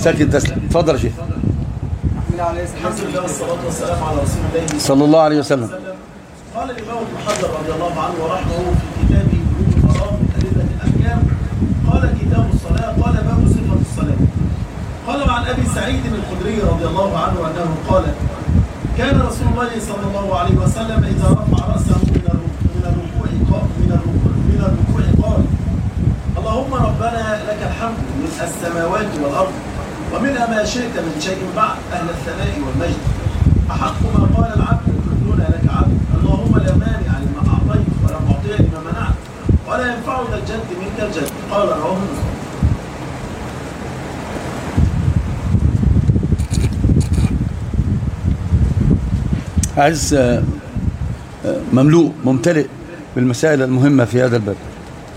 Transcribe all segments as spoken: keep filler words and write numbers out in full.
ساكن تسلم. اتفضل يا شيخ. الحمد لله والصلاة والسلام على رسول الله صلى الله عليه وسلم. قال الإمام ابن حجر رضي الله عنه ورحمه في كتابه بلوغ المرام من أدلة الأحكام، قال كتاب الصلاة، قال باب صفة الصلاة. قال وعن أبي سعيد الخدري رضي الله عنه أنه قال كان رسول الله صلى الله عليه وسلم إذا رفع رأسه من الركوع من الركوع من الركوع قال اللهم ربنا لك الحمد ملء السماوات والأرض ومنها ما شئت من شيء بعد أهل الثناء والمجد، أحق ما قال العبد كلنا لك عبد، اللهم لا مانع لما أعطيت ولا معطي لما منعت ولا ينفع ذا الجد منك الجد. قال رواه مسلم. عايز مملوء ممتلئ بالمسائل المهمة في هذا الباب.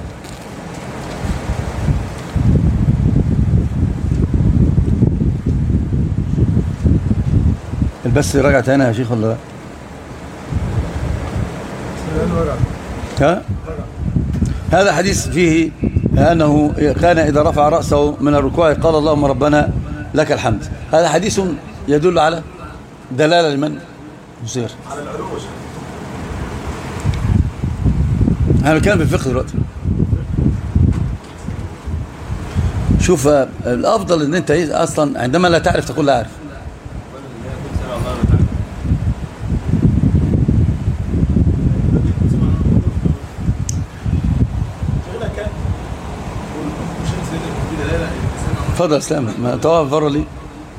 البث رجعت هنا يا شيخ ولا لا؟ ها؟ هذا حديث فيه أنه كان إذا رفع رأسه من الركوع قال اللهم ربنا لك الحمد. هذا حديث يدل على دلالة لمن؟ مصير على العروج. أنا بتكلم في الفقه دلوقتي. شوف الأفضل إن أنت أصلا عندما لا تعرف تقول لا أعرف. اتفضل اسلام. ما توقف بره ليه؟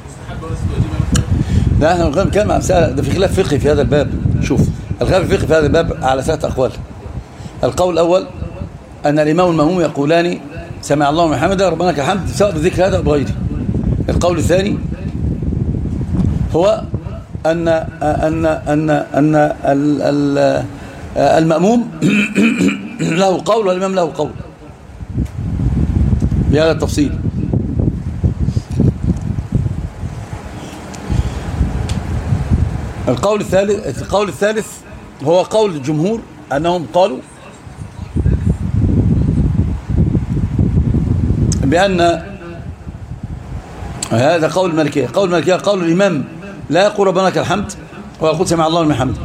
لا احنا بنتكلم عن مسألة ده في خلاف فقهي في هذا الباب. شوف الخلاف الفقهي في هذا الباب على ثلاث اقوال. القول الاول ان الامام والمأموم يقولان سمع الله لمن حمده ربنا لك الحمد سواء بذكر هذا او بغيره. القول الثاني هو ان ان ان ان المأموم له قول والامام له قول بهذا التفصيل. القول الثالث القول الثالث هو قول الجمهور أنهم قالوا بأن هذا قول المالكية. قول المالكية قول الإمام لا يقول ربنا لك الحمد ويقول سمع الله لمن حمده.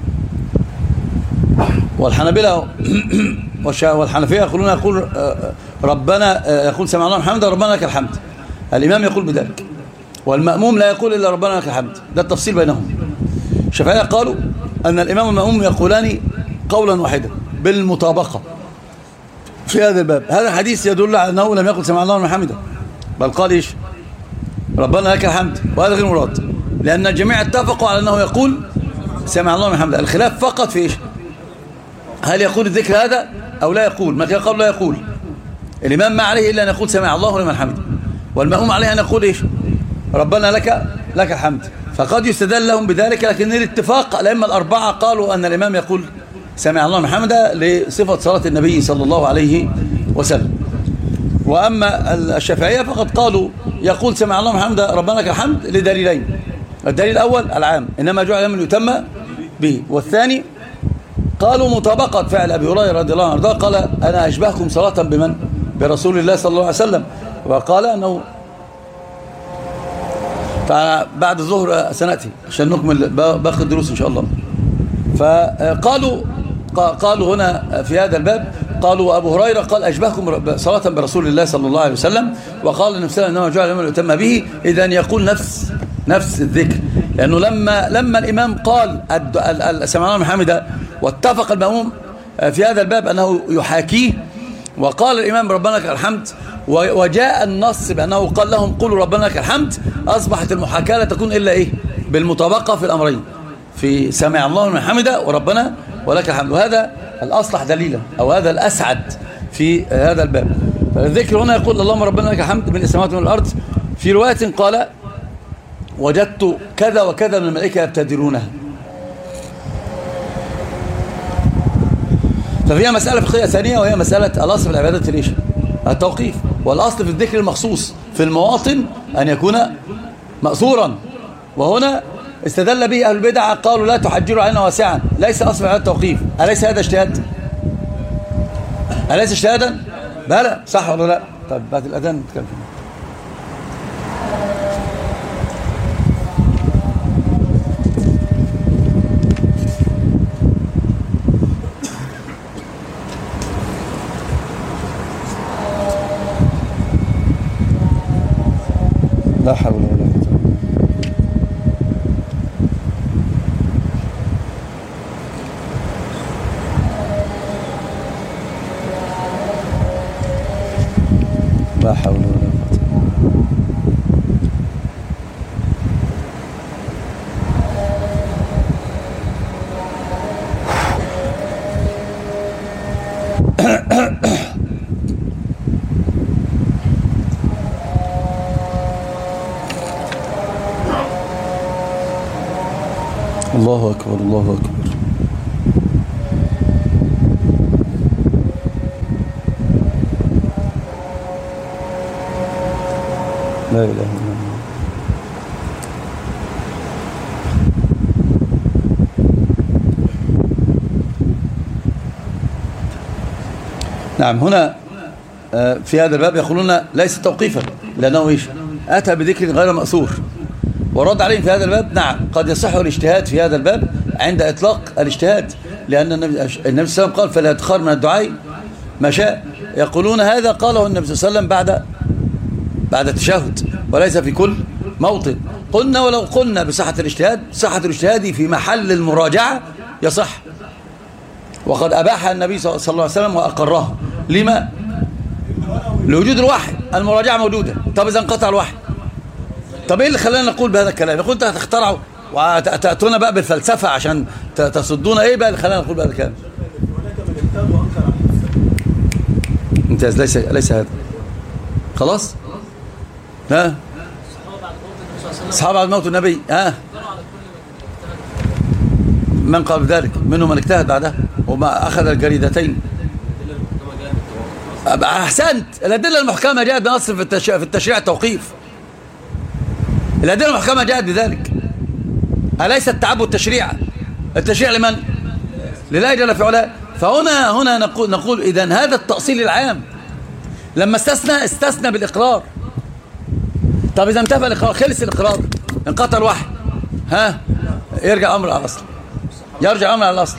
والحنابلة والحنفية يقولون يقول ربنا يقول سمع الله لمن حمده ربنا لك الحمد. الإمام يقول بذلك والمأموم لا يقول إلا ربنا لك الحمد. ده التفصيل بينهم. الشافعية قالوا أن الإمام والمأموم يقولان قولا واحدا بالمطابقة في هذا الباب. هذا الحديث يدل على أنه لم يقل سمع الله لمن حمده بل قال إيش ربنا لك الحمد، وهذا غير مراد لأن الجميع اتفقوا على أنه يقول سمع الله لمن حمده. الخلاف فقط في إيش هل يقول الذكر هذا أو لا يقول. ما كان قال لا يقول. الإمام ما عليه إلا أن يقول سمع الله لمن حمده والمأموم عليه أن يقول إيش ربنا لك لك الحمد. فقد يستدل لهم بذلك لكن الاتفاق الأئمة الأربعة قالوا أن الإمام يقول سمع الله لمن حمده لصفة صلاة النبي صلى الله عليه وسلم. وأما الشافعية فقد قالوا يقول سمع الله لمن حمده ربنا لك الحمد لدليلين. الدليل الأول العام إنما جعل من يتم به، والثاني قالوا مطابقة فعل أبي هريرة رضي الله عنه قال أنا أشبهكم صلاة بمن برسول الله صلى الله عليه وسلم. وقال أنه بعد الظهر سنأتي عشان نكمل باقي الدروس إن شاء الله. فقالوا قالوا هنا في هذا الباب قالوا أبو هريرة قال أشبهكم صلاة برسول الله صلى الله عليه وسلم، وقال نفسه أنه جعل من يتم به إذن يقول نفس نفس الذكر. لأنه لما لما الإمام قال سمع الله لمن حمده واتفق المأموم في هذا الباب أنه يحاكيه وقال الإمام ربنا لك الحمد وجاء النص بأنه قال لهم قولوا ربنا لك الحمد، أصبحت المحاكاة لا تكون إلا إيه بالمطابقة في الأمرين في سمع الله لمن حمده وربنا ولك الحمد. وهذا الأصلح دليلا أو هذا الأسعد في هذا الباب. فالذكر هنا يقول اللهم ربنا لك الحمد من السماوات ومن الأرض. في رواية قال وجدت كذا وكذا من الملائكة يبتدرونها. ففيها مسألة فقهية ثانية وهي مسألة الأصل في العبادة ليش التوقيف، والأصل في الذكر المخصوص في المواطن أن يكون مأثورا. وهنا استدل به أهل البدع قالوا لا تحجروا علينا واسعا، ليس أصل في العبادة التوقيف. أليس هذا اجتهاد؟ أليس اجتهادا؟ بلى صح ولا لا؟ طيب بعد الأذان نتكلم. لا حول ولا قوة. لا حول ولا قوة. الله أكبر الله أكبر. لا إله إلا الله. نعم، هنا في هذا الباب يقولون ليس توقيفا، لأنه إيش؟ أتى بذكر غير مأثور، ورد عليهم في هذا الباب نعم قد يصح الاجتهاد في هذا الباب عند إطلاق الاجتهاد، لأن النبي صلى الله عليه وسلم قال فلا يتخر من الدعاء ما شاء. يقولون هذا قاله النبي صلى الله عليه وسلم بعد بعد التشهد وليس في كل موطن. قلنا ولو قلنا بصحة الاجتهاد، صحة الاجتهاد في محل المراجعة يصح، وقد أباح النبي صلى الله عليه وسلم وأقره. لما؟ لوجود الوحي، المراجعة موجودة. طب إذا انقطع الوحي، طب إيه اللي خلانا نقول بهذا الكلام؟ يقول أنت هتخترعوا وتأتونا بقى بالفلسفة عشان تصدونا. إيه بقى اللي خلانا نقول بهذا الكلام؟ ممتاز. ليس ليس هذا خلاص. ها الصحابة بعد موت النبي ها من قال ذلك؟ منهم من اجتهد بعدها وما أخذ الجريدتين. أحسنت. الأدلة المحكمة جاءت بنص في التشريع في التشريع التوقيف. الأدلة المحكمة جاءت بذلك. أليس التعبد تشريع؟ التشريع لمن؟ لله جل في علاه. فهنا هنا نقول نقول إذن هذا التأصيل العام لما استثنى استثنى بالإقرار. طب إذا انتفى الإقرار، خلص الإقرار، انقطع الوحي، ها يرجع أمر على الأصل، يرجع أمر على الأصل.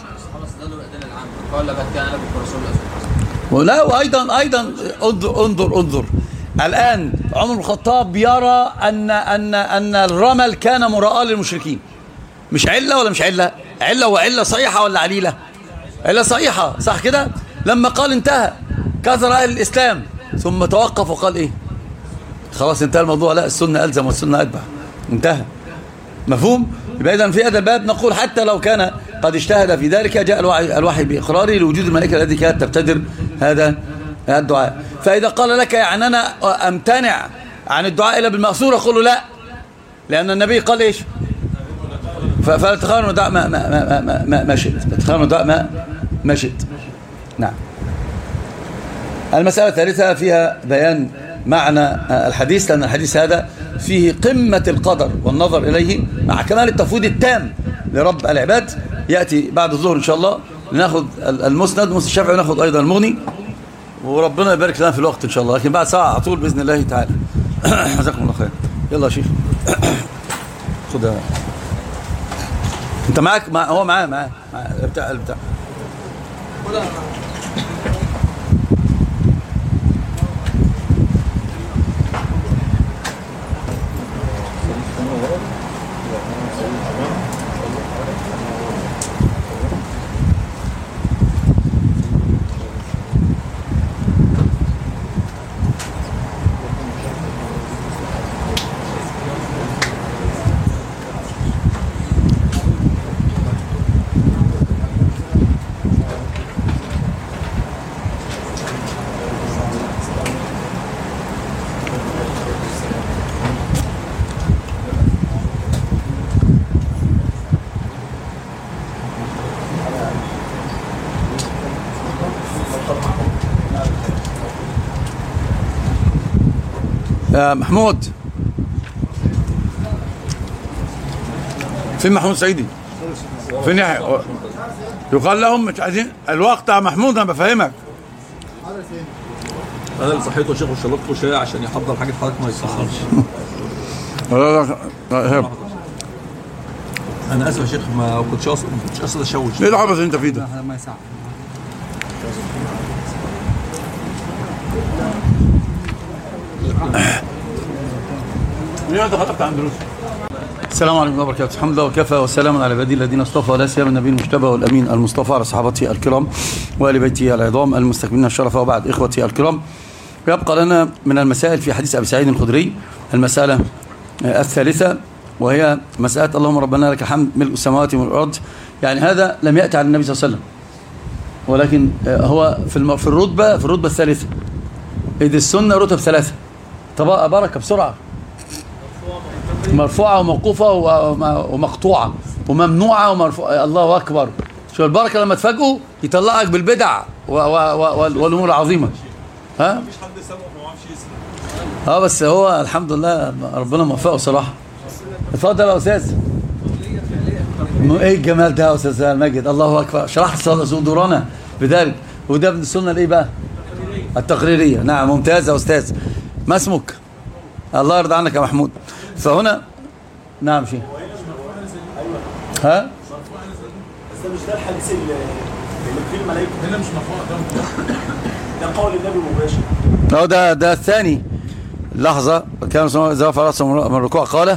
ولا وأيضا أيضا انظر انظر انظر الآن عمر بن الخطاب يرى أن أن أن الرمل كان مراءة للمشركين. مش علة ولا مش علة؟ علة وعلة صحيحة ولا عليلة؟ علة صحيحة، صح كده؟ لما قال انتهى كثر أهل الإسلام، ثم توقف وقال إيه؟ خلاص انتهى الموضوع، لا السنة ألزم والسنة أتبع، انتهى. مفهوم؟ يبقى إذن في هذا الباب نقول حتى لو كان قد اجتهد في ذلك جاء الوحي, الوحي بإقراره لوجود الملائكة التي كانت تبتدر هذا الدعاء. فإذا قال لك يعني أنا أمتنع عن الدعاء إلا بالمأثور، أقول له لا، لأن النبي قال إيش؟ فلا تخيروا الدعاء ما ما ما ما ما, ما شئت، تخيروا الدعاء ما ما شئت. نعم. المسألة الثالثة فيها بيان معنى الحديث، لأن الحديث هذا فيه قمة القدر والنظر إليه مع كمال التفويض التام لرب العباد. يأتي بعد الظهر إن شاء الله لنأخذ المسند مسند الشافعي ونأخذ أيضا المغني، وربنا يبارك لنا في الوقت إن شاء الله، لكن بعد ساعة على طول بإذن الله تعالى. جزاكم الله خير. يلا يا شيخ خدها انت معاك مع... هو معاه معاه مع... بتاع البتاع يا محمود. فين محمود سعيدي؟ فين يحيى؟ يقال لهم مش عايزين الوقت يا محمود، انا بفهمك. انا اللي صحيته شيخ وشربته شاي عشان يحضر حاجه حضرتك ما يتاخرش. لا لا انا اسف يا شيخ، ما كنتش اقصد ما كنتش اقصد اشوش. ايه العبث اللي انت فيه ده؟ ما يساعد. السلام عليكم ورحمة الله وبركاته. الحمد لله وكفى وسلام على عباده الذين اصطفى، ولا سيما النبي المجتبى والامين المصطفى على صحابته الكرام وآل بيته العظام المستكملين الشرف. وبعد، اخوتي الكرام، يبقى لنا من المسائل في حديث ابي سعيد الخدري المسألة الثالثة، وهي مسألة اللهم ربنا لك الحمد ملء السماوات وملء الارض. يعني هذا لم يأتي على النبي صلى الله عليه وسلم، ولكن هو في في الرتبة في الرتبة الثالثة، إذ السنة رتب ثلاثة. طب بركة بسرعة. مرفوعة وموقوفة ومقطوعة وممنوعة ومرفوعة. الله أكبر. شو البركة لما تفاجئوا يطلعك بالبدع والأمور العظيمة. ها؟ مفيش حد سبق ما عرفش يسمع. اه بس هو الحمد لله ربنا موفقه صراحة. اتفضل يا أستاذ. ايه الجمال ده يا أستاذ المجد. الله أكبر. شرحت صدورنا بذلك. وده من السنة الايه بقى؟ التقريرية. نعم ممتاز يا أستاذ. ما اسمك؟ الله يرضى عنك يا محمود. فهنا نعم شيء ها بس ده مش ده الحديث اللي فيه الملائكه هنا، مش مرفوع ده قول النبي مباشر. اه ده ده الثاني. لحظه، كان اذا فرس من الركوع قال.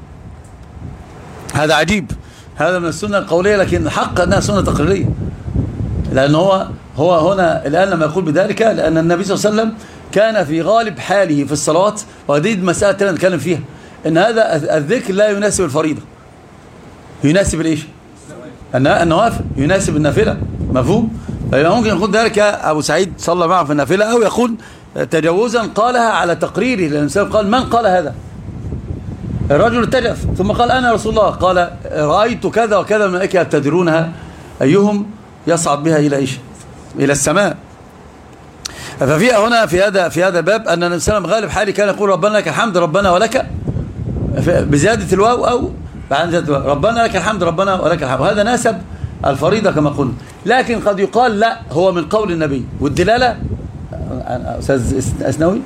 هذا عجيب، هذا من السنه القوليه، لكن الحق انها سنه تقريريه، لان هو هو هنا الان لما يقول بذلك لان النبي صلى الله عليه وسلم كان في غالب حاله في الصلوات، وهذه مساله ثانيه نتكلم فيها، ان هذا الذكر لا يناسب الفريضه، يناسب الايش؟ النوافل، يناسب النافله. مفهوم؟ ممكن يقول ذلك ابو سعيد صلى معه في النافله، او يقول تجاوزا قالها على تقريره، لان الانسان قال من قال هذا؟ الرجل اتجف ثم قال انا رسول الله، قال رايت كذا وكذا الملائكه يبتدرونها ايهم يصعد بها الى ايش؟ الى السماء. ففي هنا في هذا في هذا الباب ان النبي صلى الله عليه وسلم غالب حالي كان يقول ربنا لك الحمد ربنا ولك، بزياده الواو او بعد زياده الواو، ربنا لك الحمد ربنا ولك الحمد، وهذا ناسب الفريضه كما قلنا. لكن قد يقال لا، هو من قول النبي، والدلاله استاذ اسنوي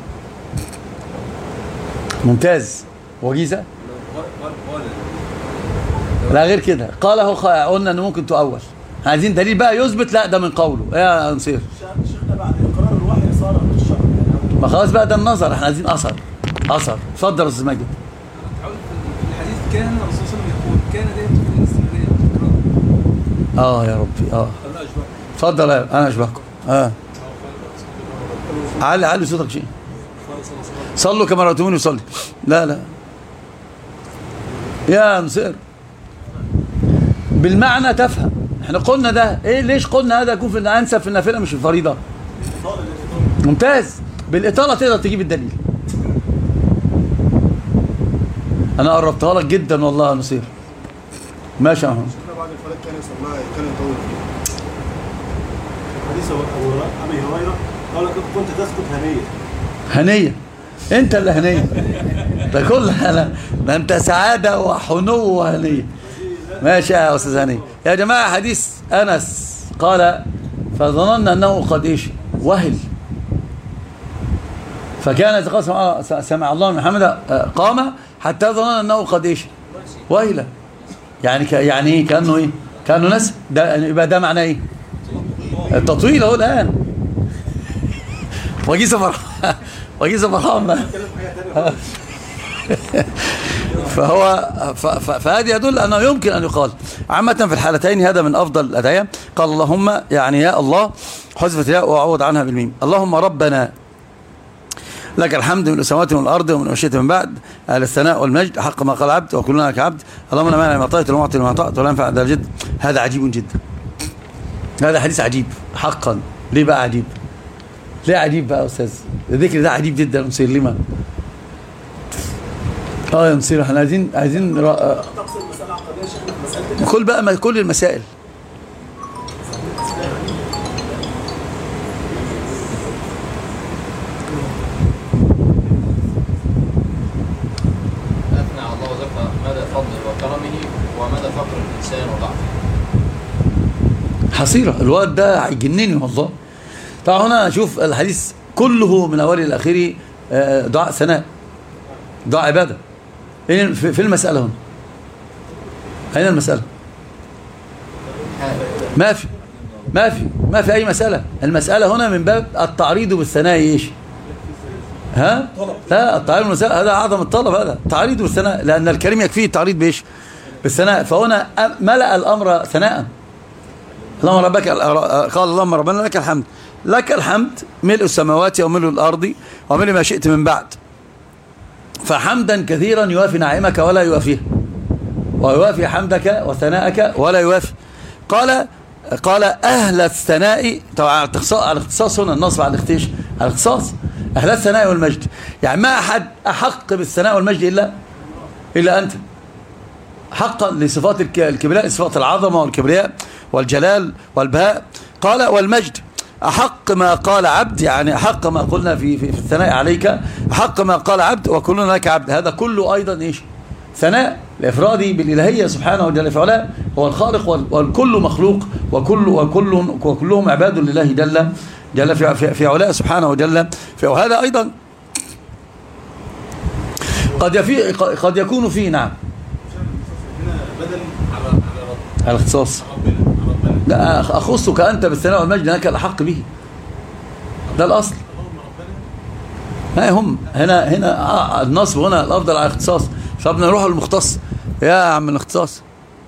ممتاز. وجيزه لا غير كده قاله، قلنا انه ممكن تؤول. عايزين دليل بقى يثبت لا ده من قوله. يا نصير شيخنا بعد اقرار الوحي صار من الشرع، ما خلاص بقى ده النظر، احنا عايزين اثر اثر. اتفضل يا استاذ ماجد. الحديث كان الرسول صلى الله عليه وسلم يقول كان ده يكتب الاستمراريه والتكرار. اه يا ربي اه اتفضل. انا اشبهكم. اه علي علي صوتك شيء. صلوا كما رأيتموني يصلي. لا لا يا نصير بالمعنى تفهم. احنا قلنا ده ايه؟ ليش قلنا هذا يكون في انسب في النافله مش في الفريضه؟ ممتاز. بالاطاله تقدر تجيب الدليل. انا قربتها لك جدا والله يا نصير. ماشي يا محمد. بعد الفلك كان يصلى كان يطول فيه. حديث ابو هريره قال كنت تسكت هنيه. هنيه انت اللي هنيه ده كل انا ده انت سعاده وحنو وهنيه. ماشي يا استاذ هنيه. يا جماعه حديث انس قال فظننا انه قد ايش وهل، فكان اذا قال سمع الله من حمده قام حتى ظننا انه قد ايش وهل. يعني ك... يعني ايه؟ كانه ايه؟ كانه نسي. ده يبقى ده معناه ايه؟ التطويل اهو الان. وجيزه فرحان وجيزه فرحان فهو ف... ف... فهذا يدل انه يمكن ان يقال عامه في الحالتين. هذا من افضل الادعيه. قال اللهم، يعني يا الله حذفت الياء وعوض عنها بالميم. اللهم ربنا لك الحمد من السماوات والارض ومن وشيت من بعد اهل الثناء والمجد حق ما قال عبد وكلنا لك عبد. اللهم لا مانع لما اعطيت ولا معطي لما اعطيت ولا ينفع ذا الجد. هذا عجيب جدا. هذا حديث عجيب حقا. ليه بقى عجيب؟ ليه عجيب بقى يا استاذ؟ الذكر ده عجيب جدا. نصير لما اه يا نصير احنا عايزين عايزين را... كل بقى كل المسائل. أثنى على الله وذكر مدى فضله وكرمه ومدى فقر الإنسان وضعفه. حصيرة الواد ده هيجنني والله. طبعا هنا شوف الحديث كله من اوله الى اخره دعاء ثناء، دعاء عباده. في المساله هنا اين المساله؟ ما في ما في ما في اي مساله. المساله هنا من باب التعريض بالثناء ايش؟ ها؟ لا، التعريض والثناء هذا أعظم الطلب، هذا التعريض والثناء، لأن الكريم يكفيه التعريض بإيش؟ بالثناء. فهنا ملأ الأمر ثناء. اللهم ربك قال اللهم ربنا لك الحمد، لك الحمد ملء السماوات وملء الأرض وملء ما شئت من بعد. فحمدا كثيرا يوافي نعمك ولا يوافيه، ويوافي حمدك وثناءك ولا يوافي. قال قال أهل الثناء، طبعا على الاختصاص هنا، النصب على الاختيش على الاختصاص، أهل الثناء والمجد، يعني ما أحد أحق بالثناء والمجد إلا إلا أنت، حقا لصفات الكبرياء، صفات العظمة والكبرياء والجلال والبهاء. قال والمجد أحق ما قال عبد، يعني أحق ما قلنا في, في, في الثناء عليك، أحق ما قال عبد وكلنا لك عبد. هذا كله أيضا إيش؟ ثناء لإفراده بالإلهية سبحانه وجل في علاه، هو الخالق والكل مخلوق، وكل وكل وكلهم عباد لله جل جل في, في, في علاه سبحانه وجل. وهذا أيضا قد يفي قد يكون فيه نعم على الاختصاص. لا، أخصك أنت بالثناء والمجد لأنك الأحق به، ده الأصل. ها هم هنا هنا النصب هنا الأفضل على الاختصاص. طب نروح للمختص يا عم الاختصاص.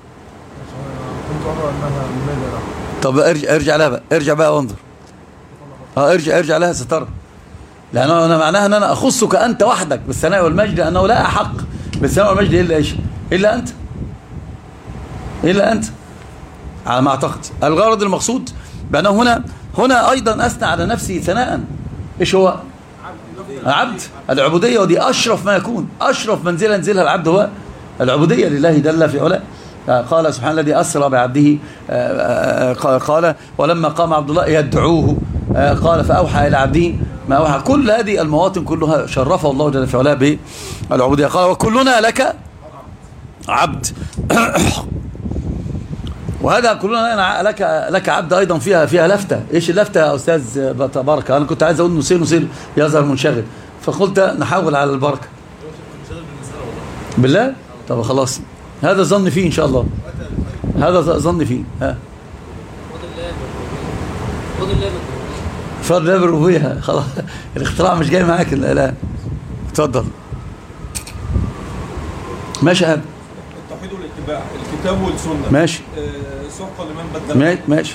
طب ارجع ارجع لها بقى، ارجع بقى وانظر. اه ارجع ارجع لها سترى، لأنه أنا معناها أن أنا أخصك أنت وحدك بالثناء والمجد، لأنه لا أحق بالثناء والمجد إلا إيش؟ إلا أنت، إلا أنت على ما أعتقد. الغرض المقصود بأنه هنا هنا أيضا أثنى على نفسه ثناء. إيش هو؟ عبد، العبودية، ودي أشرف ما يكون، أشرف منزلة ينزلها العبد هو العبودية لله جل في علاه. قال سبحان الذي أسرى بعبده، قال ولما قام عبد الله يدعوه قال فأوحى إلى عبده ما أوحى. كل هذه المواطن كلها شرفه الله جل في علاه بالعبودية. قال وكلنا لك عبد. وهذا كلنا لك لك عبد أيضا فيها فيها لفتة. إيش اللفتة يا أستاذ بركة؟ أنا كنت عايز أقول نسير نسير يظهر منشغل، فقلت نحاول على البركة. بالله؟ طب خلاص، هذا ظن فيه إن شاء الله، هذا ظن فيه. ها فضل الله بالربوبية. خلاص الاختراع مش جاي معاك الآن. اتفضل. ماشي هذا التوحيد والاتباع، الكتاب والسنة. ماشي. سحقا لمن بدل. ماشي.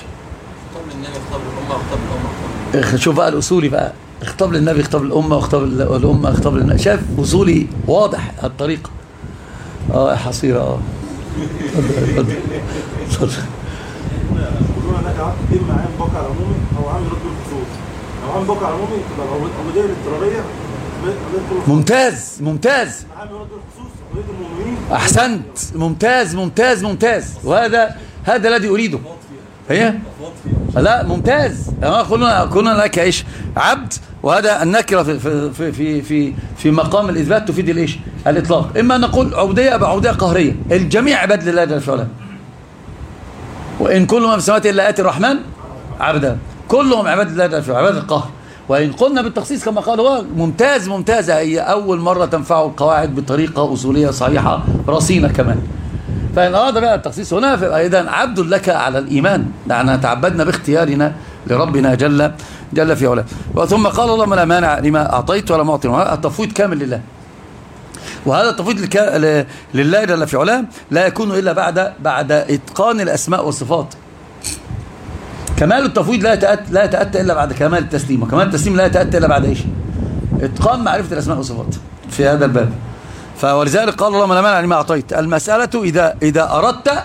شوف بقى الأصولي بقى، اخطاب للنبي، اخطاب للأمة، واخطاب الأمة، اخطاب للنبي. شاف أصولي واضح الطريقة. اه حصيرة. اه اتفضل اتفضل. يقولون لك عام كتير مع عام بقى العمومي او عام رد الخصوص. لو عام بقى العمومي تبقى العبودية الاضطرارية. ممتاز ممتاز. عام رد الخصوص عبودية المؤمنين. احسنت، ممتاز ممتاز ممتاز. وهذا هذا الذي اريده. هي لا ممتاز. كلنا كلنا لك ايش؟ عبد. وهذا النكره في في في في في مقام الاثبات تفيد الايش؟ الاطلاق. اما ان نقول عبوديه ابقى عبوديه قهريه، الجميع عباد لله جل وعلا. وان كل ما في السماوات الا اتي الرحمن عبدا، كلهم عباد لله جل وعلا، عباد القهر. وان قلنا بالتخصيص كما قال هو ممتاز ممتازه، هي اول مره تنفع القواعد بطريقه اصوليه صحيحه رصينه كمان. فإن أراد بقى التخصيص هنا فإذا عبد لك على الإيمان، لأننا تعبدنا باختيارنا لربنا جل جل في علاه. ثم قال اللهم لا مانع لما أعطيت ولا معطي، التفويض كامل لله. وهذا التفويض لله جل في علاه لا يكون إلا بعد بعد إتقان الأسماء والصفات. كمال التفويض لا يتأتى لا يتأتى إلا بعد كمال التسليم، وكمال التسليم لا يتأتى إلا بعد إيش؟ إتقان معرفة الأسماء والصفات في هذا الباب. فولذلك قال اللهم لا مانع لما أعطيت. المسألة إذا إذا أردت،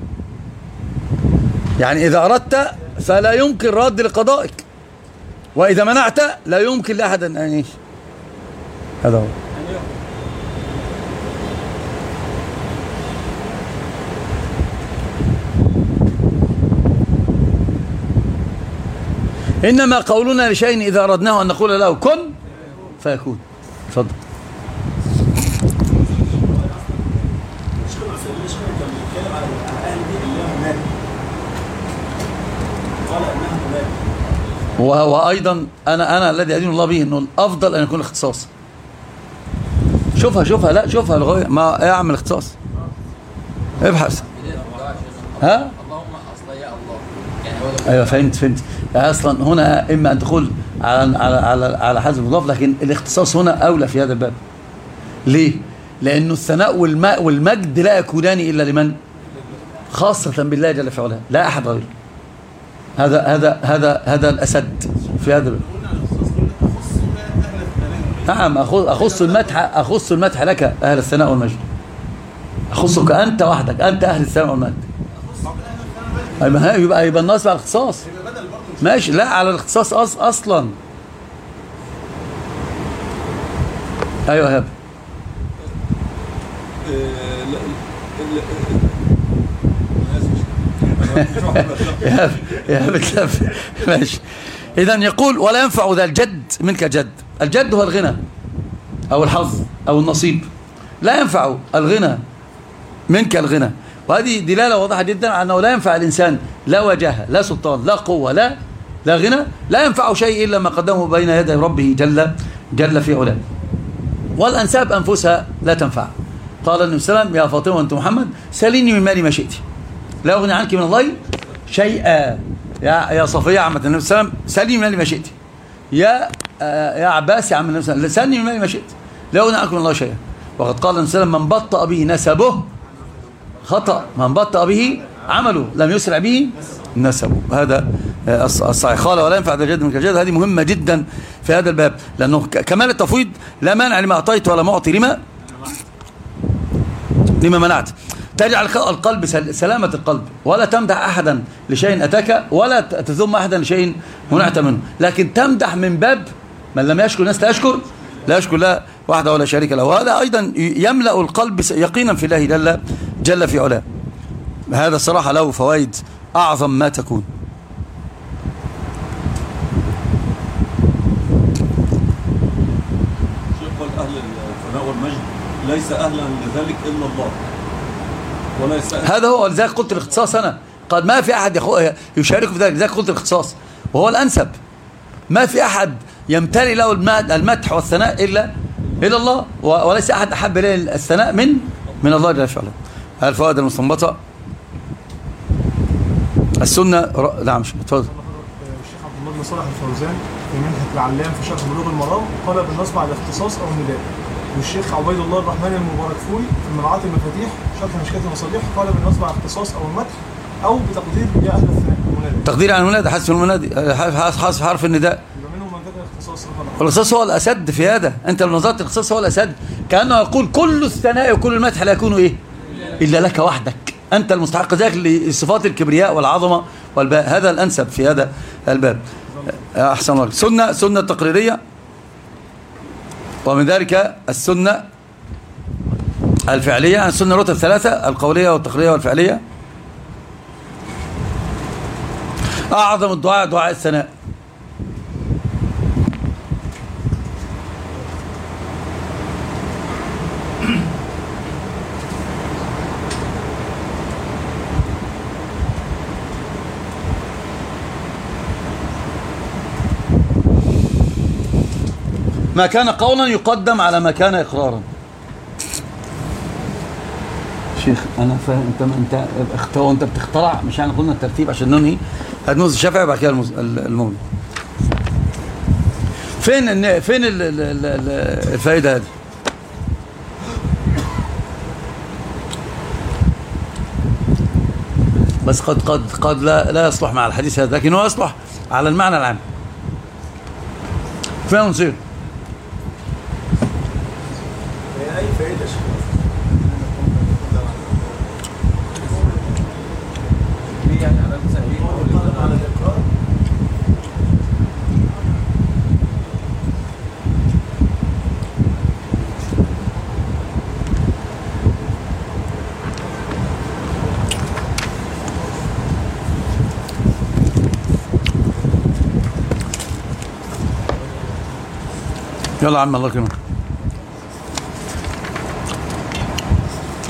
يعني إذا أردت فلا يمكن رد لقضائك، وإذا منعت لا يمكن لأحد أن يعيش. هذا هو. إنما قولنا لشيء إذا أردناه أن نقول له كن فيكون. تفضل. وأيضا أنا أنا الذي أدين الله به إنه الأفضل أن يكون الاختصاص. شوفها شوفها لا شوفها لغاية ما أعمل اختصاص. ابحث. ها؟ اللهم أصلا يا الله. أيوة فهمت فهمت. أصلا هنا إما أن تقول على على على, على حذف المضاف، لكن الاختصاص هنا أولى في هذا الباب. ليه؟ لأنه الثناء والماء والمجد لا يكونان إلا لمن؟ خاصة بالله جل في علاه، لا أحد غيره. هذا هذا هذا هذا الأسد في هذا الباب. نعم، أخص المدح أخص المدح لك أهل الثناء والمجد، أخصك أنت وحدك، أنت أهل الثناء والمجد. يبقى يبقى الناس على الاختصاص ماشي، لا على الاختصاص أص أصلا. أيوه هاب يا يا بتلف ماشي. إذا يقول ولا ينفع ذا الجد منك جد. الجد هو الغنى أو الحظ أو النصيب، لا ينفع الغنى منك الغنى. وهذه دلالة واضحة جدا على أنه لا ينفع الإنسان لا وجاهة لا سلطان لا قوة لا لا غنى، لا ينفع شيء إلا ما قدمه بين يدي ربه جل جل في علاه. والأنساب أنفسها لا تنفع. قال النبي صلى الله عليه وسلم يا فاطمة وأنت محمد سليني من مالي ما شئت لا أغني عنك من الله شيئا. يا يا صفية عمة النبي صلى الله عليه وسلم سليني من مالي ما شئت. يا آه يا عباس يا عم النبي صلى الله عليه وسلم سليني من مالي ما شئت لا أغني عنك من الله شيئا. وقد قال النبي صلى الله عليه وسلم من بطأ به نسبه خطأ، من بطأ به عمله لم يسرع به نسبه. هذا الصحيح. قال ولا ينفع ذا الجد منك الجد. هذه مهمة جدا في هذا الباب، لأنه كمال التفويض لا مانع لما أعطيت ولا معطي لما لما منعت. تجعل القلب سلامة القلب، ولا تمدح أحدا لشيء أتاك ولا تذم أحدا لشيء منعت منه، لكن تمدح من باب من لم يشكر الناس لا يشكر لا يشكر لا وحده ولا شريك له. وهذا أيضا يملأ القلب يقينا في الله جل جل في علاه. هذا الصراحة له فوائد أعظم ما تكون. شيخ أهل الثناء والمجد ليس أهلا لذلك إلا الله، وليس هذا هو. لذلك قلت الاختصاص أنا قد ما في أحد يشارك في ذلك، لذلك قلت الاختصاص وهو الأنسب. ما في أحد يمتلئ له المدح والثناء إلا إلا الله، وليس أحد أحب إليه الثناء من من الله جل وعلا. هذه الفوائد المستنبطة. السنة ر... نعم اتفضل. الشيخ عبد الله بن صالح الفوزان في منحة العلام في شرح بلوغ المرام قال بالنصب على الاختصاص أو النداء. والشيخ عبيد الله الرحمن المبارك فوري في مرعاة المفاتيح شرح مشكاة المصابيح قال بالنصب على الاختصاص أو المدح أو بتقدير يا أهل الثناء المنادى. تقدير عن المنادى حذف المنادي حذف حرف النداء. منهم من ذكر الاختصاص. الاختصاص هو الأسد في هذا. أنت لو نظرت الاختصاص هو الأسد، كأنه يقول كل الثناء وكل المدح لا يكون إيه إلا لك وحدك، أنت المستحق ذلك لصفات الكبرياء والعظمة والباء. هذا الأنسب في هذا الباب. أحسن الله. سنة سنة تقريرية، ومن ذلك السنة الفعلية. السنة رتب ثلاثة: القولية والتقريرية والفعلية. أعظم الدعاء دعاء الثناء. ما كان قولا يقدم على ما كان إقرارا. شيخ أنا فاهم. أنت أنت اختار أنت بتخترع، مش يعني قلنا الترتيب عشان ننهي. هنوز الشافعي بعد كده المولد. فين فين الفائدة هذه؟ بس قد قد قد لا لا يصلح مع الحديث هذا، لكن هو يصلح على المعنى العام. فين نصير؟ أي فائدة يعني على المساهيل على الإقرار. يلا يا عم الله يكرمك.